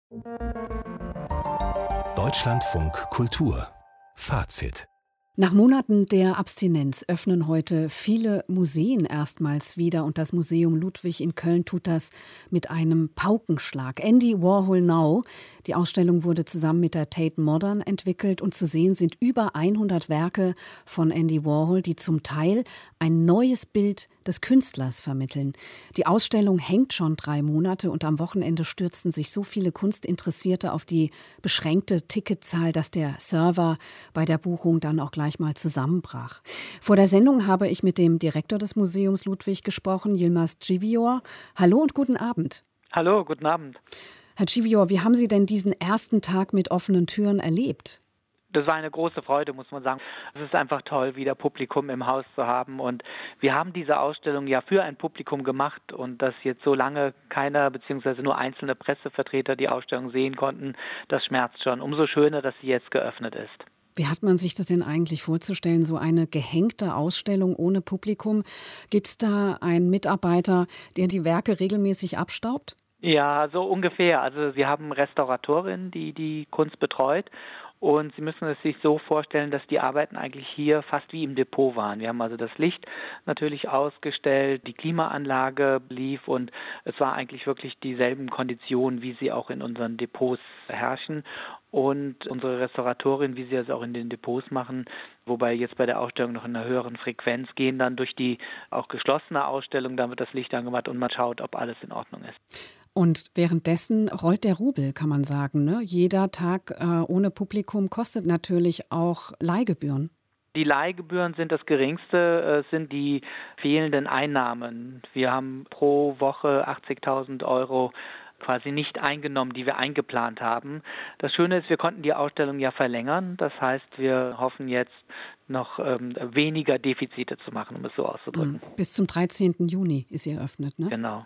Deutschlandfunk Kultur Fazit. Nach Monaten der Abstinenz öffnen heute viele Museen erstmals wieder und das Museum Ludwig in Köln tut das mit einem Paukenschlag. Andy Warhol Now. Die Ausstellung wurde zusammen mit der Tate Modern entwickelt und zu sehen sind über 100 Werke von Andy Warhol, die zum Teil ein neues Bild des Künstlers vermitteln. Die Ausstellung hängt schon 3 Monate und am Wochenende stürzten sich so viele Kunstinteressierte auf die beschränkte Ticketzahl, dass der Server bei der Buchung dann auch gleich mal zusammenbrach. Vor der Sendung habe ich mit dem Direktor des Museums Ludwig gesprochen, Yilmaz Civior. Hallo und guten Abend. Hallo, guten Abend. Herr Civior, wie haben Sie denn diesen ersten Tag mit offenen Türen erlebt? Das war eine große Freude, muss man sagen. Es ist einfach toll, wieder Publikum im Haus zu haben. Und wir haben diese Ausstellung ja für ein Publikum gemacht. Und dass jetzt so lange keiner bzw. nur einzelne Pressevertreter die Ausstellung sehen konnten, das schmerzt schon. Umso schöner, dass sie jetzt geöffnet ist. Wie hat man sich das denn eigentlich vorzustellen, so eine gehängte Ausstellung ohne Publikum? Gibt es da einen Mitarbeiter, der die Werke regelmäßig abstaubt? Ja, so ungefähr. Also wir haben Restauratorin, die die Kunst betreut. Und Sie müssen es sich so vorstellen, dass die Arbeiten eigentlich hier fast wie im Depot waren. Wir haben also das Licht natürlich ausgestellt, die Klimaanlage lief und es war eigentlich wirklich dieselben Konditionen, wie sie auch in unseren Depots herrschen. Und unsere Restauratorin, wie sie es auch in den Depots machen, wobei jetzt bei der Ausstellung noch in einer höheren Frequenz, gehen dann durch die auch geschlossene Ausstellung, dann wird das Licht angemacht und man schaut, ob alles in Ordnung ist. Und währenddessen rollt der Rubel, kann man sagen, ne? Jeder Tag ohne Publikum kostet natürlich auch Leihgebühren. Die Leihgebühren sind das geringste, sind die fehlenden Einnahmen. Wir haben pro Woche 80.000 Euro quasi nicht eingenommen, die wir eingeplant haben. Das Schöne ist, wir konnten die Ausstellung ja verlängern. Das heißt, wir hoffen jetzt noch weniger Defizite zu machen, um es so auszudrücken. Bis zum 13. Juni ist sie eröffnet, ne? Genau.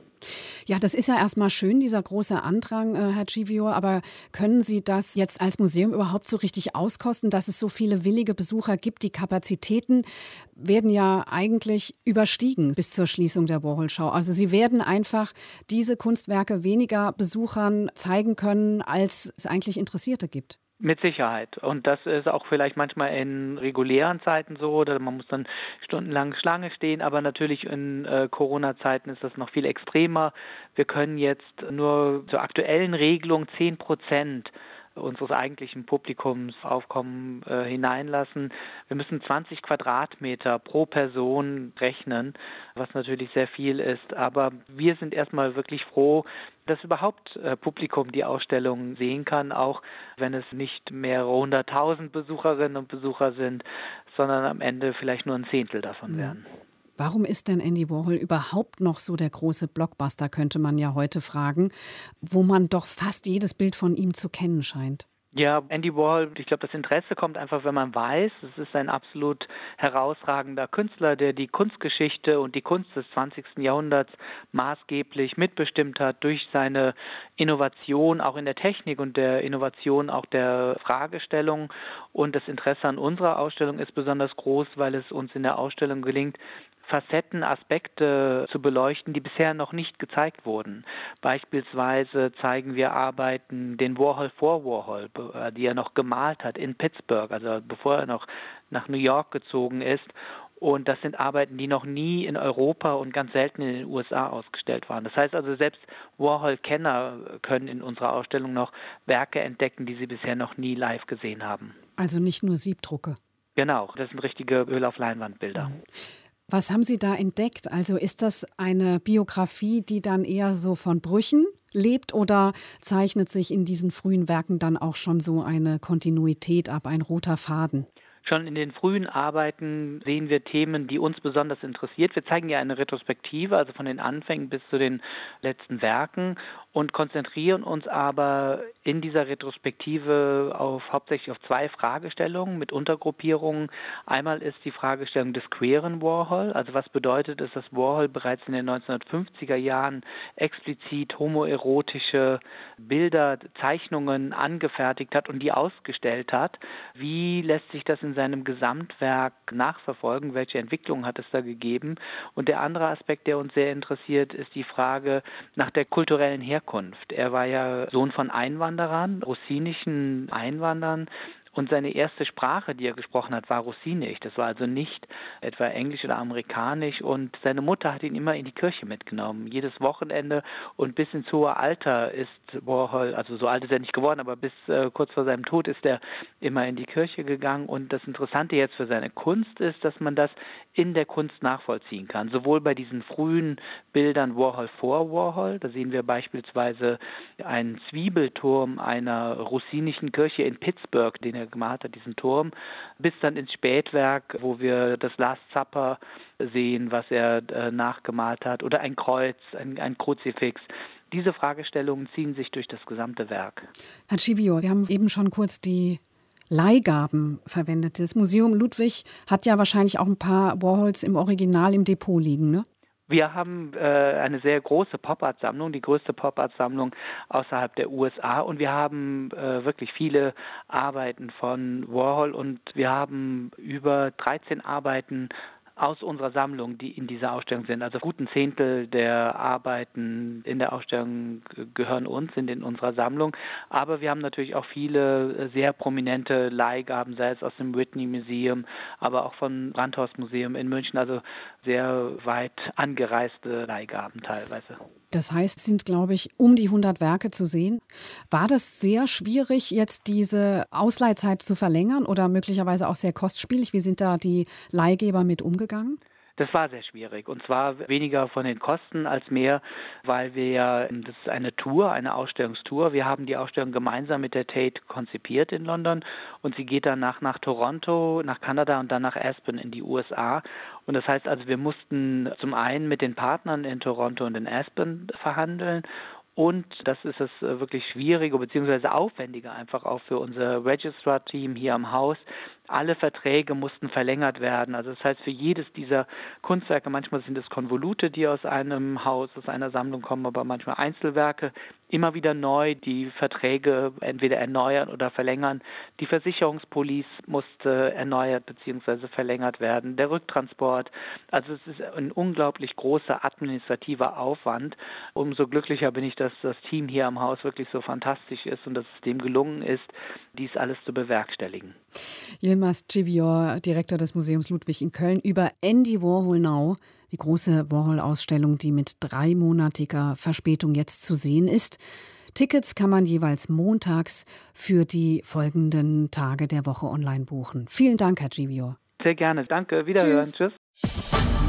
Ja, das ist ja erstmal schön, dieser große Andrang, Herr Civior, aber können Sie das jetzt als Museum überhaupt so richtig auskosten, dass es so viele willige Besucher gibt? Die Kapazitäten werden ja eigentlich überstiegen bis zur Schließung der Warhol-Schau. Also Sie werden einfach diese Kunstwerke weniger Besuchern zeigen können, als es eigentlich Interessierte gibt. Mit Sicherheit. Und das ist auch vielleicht manchmal in regulären Zeiten so, oder man muss dann stundenlang Schlange stehen, aber natürlich in Corona-Zeiten ist das noch viel extremer. Wir können jetzt nur zur aktuellen Regelung 10% unseres eigentlichen Publikumsaufkommen hineinlassen. Wir müssen 20 Quadratmeter pro Person rechnen, was natürlich sehr viel ist. Aber wir sind erstmal wirklich froh, dass überhaupt Publikum die Ausstellung sehen kann, auch wenn es nicht mehrere 100.000 Besucherinnen und Besucher sind, sondern am Ende vielleicht nur ein Zehntel davon werden. Warum ist denn Andy Warhol überhaupt noch so der große Blockbuster, könnte man ja heute fragen, wo man doch fast jedes Bild von ihm zu kennen scheint? Ja, Andy Warhol, ich glaube, das Interesse kommt einfach, wenn man weiß, es ist ein absolut herausragender Künstler, der die Kunstgeschichte und die Kunst des 20. Jahrhunderts maßgeblich mitbestimmt hat durch seine Innovation auch in der Technik und der Innovation auch der Fragestellung. Und das Interesse an unserer Ausstellung ist besonders groß, weil es uns in der Ausstellung gelingt, Facetten, Aspekte zu beleuchten, die bisher noch nicht gezeigt wurden. Beispielsweise zeigen wir Arbeiten, den Warhol vor Warhol, die er noch gemalt hat in Pittsburgh, also bevor er noch nach New York gezogen ist. Und das sind Arbeiten, die noch nie in Europa und ganz selten in den USA ausgestellt waren. Das heißt also, selbst Warhol-Kenner können in unserer Ausstellung noch Werke entdecken, die sie bisher noch nie live gesehen haben. Also nicht nur Siebdrucke. Genau, das sind richtige Öl-auf-Leinwand-Bilder. Was haben Sie da entdeckt? Also ist das eine Biografie, die dann eher so von Brüchen lebt oder zeichnet sich in diesen frühen Werken dann auch schon so eine Kontinuität ab, ein roter Faden? Schon in den frühen Arbeiten sehen wir Themen, die uns besonders interessiert. Wir zeigen ja eine Retrospektive, also von den Anfängen bis zu den letzten Werken und konzentrieren uns aber in dieser Retrospektive hauptsächlich auf 2 Fragestellungen mit Untergruppierungen. Einmal ist die Fragestellung des queeren Warhol, also was bedeutet es, dass Warhol bereits in den 1950er Jahren explizit homoerotische Bilder, Zeichnungen angefertigt hat und die ausgestellt hat. Wie lässt sich das in in seinem Gesamtwerk nachverfolgen, welche Entwicklung hat es da gegeben. Und der andere Aspekt, der uns sehr interessiert, ist die Frage nach der kulturellen Herkunft. Er war ja Sohn von Einwanderern, russinischen Einwanderern. Und seine erste Sprache, die er gesprochen hat, war Russinisch. Das war also nicht etwa Englisch oder Amerikanisch. Und seine Mutter hat ihn immer in die Kirche mitgenommen, jedes Wochenende. Und bis ins hohe Alter ist Warhol, also so alt ist er nicht geworden, aber bis kurz vor seinem Tod ist er immer in die Kirche gegangen. Und das Interessante jetzt für seine Kunst ist, dass man das in der Kunst nachvollziehen kann. Sowohl bei diesen frühen Bildern Warhol vor Warhol, da sehen wir beispielsweise einen Zwiebelturm einer russinischen Kirche in Pittsburgh, den er gemalt hat, diesen Turm, bis dann ins Spätwerk, wo wir das Last Supper sehen, was er nachgemalt hat, oder ein Kreuz, ein Kruzifix. Diese Fragestellungen ziehen sich durch das gesamte Werk. Herr Schivior, wir haben eben schon kurz die Leihgaben verwendet. Das Museum Ludwig hat ja wahrscheinlich auch ein paar Warhols im Original im Depot liegen, ne? Wir haben eine sehr große Pop-Art-Sammlung, die größte Pop-Art-Sammlung außerhalb der USA, und wir haben wirklich viele Arbeiten von Warhol, und wir haben über 13 Arbeiten aus unserer Sammlung, die in dieser Ausstellung sind. Also gut ein Zehntel der Arbeiten in der Ausstellung gehören uns, sind in unserer Sammlung. Aber wir haben natürlich auch viele sehr prominente Leihgaben, sei es aus dem Whitney Museum, aber auch vom Brandhorst Museum in München. Also sehr weit angereiste Leihgaben teilweise. Das heißt, es sind, glaube ich, um die 100 Werke zu sehen. War das sehr schwierig, jetzt diese Ausleihzeit zu verlängern oder möglicherweise auch sehr kostspielig? Wie sind da die Leihgeber mit umgegangen? Das war sehr schwierig, und zwar weniger von den Kosten als mehr, weil wir ja, das ist eine Tour, eine Ausstellungstour. Wir haben die Ausstellung gemeinsam mit der Tate konzipiert in London, und sie geht danach nach Toronto, nach Kanada und dann nach Aspen in die USA. Und das heißt also, wir mussten zum einen mit den Partnern in Toronto und in Aspen verhandeln. Und das ist das wirklich Schwierige bzw. Aufwendige einfach auch für unser Registrar-Team hier am Haus. Alle Verträge mussten verlängert werden. Also das heißt, für jedes dieser Kunstwerke, manchmal sind es Konvolute, die aus einem Haus, aus einer Sammlung kommen, aber manchmal Einzelwerke, immer wieder neu die Verträge entweder erneuern oder verlängern. Die Versicherungspolice musste erneuert bzw. verlängert werden. Der Rücktransport. Also es ist ein unglaublich großer administrativer Aufwand. Umso glücklicher bin ich, dass das Team hier am Haus wirklich so fantastisch ist und dass es dem gelungen ist, dies alles zu bewerkstelligen. Yilmaz Schivior, Direktor des Museums Ludwig in Köln, über Andy Warhol Now, die große Warhol-Ausstellung, die mit 3-monatiger Verspätung jetzt zu sehen ist. Tickets kann man jeweils montags für die folgenden Tage der Woche online buchen. Vielen Dank, Herr Schivior. Sehr gerne. Danke. Wiederhören. Tschüss. Tschüss.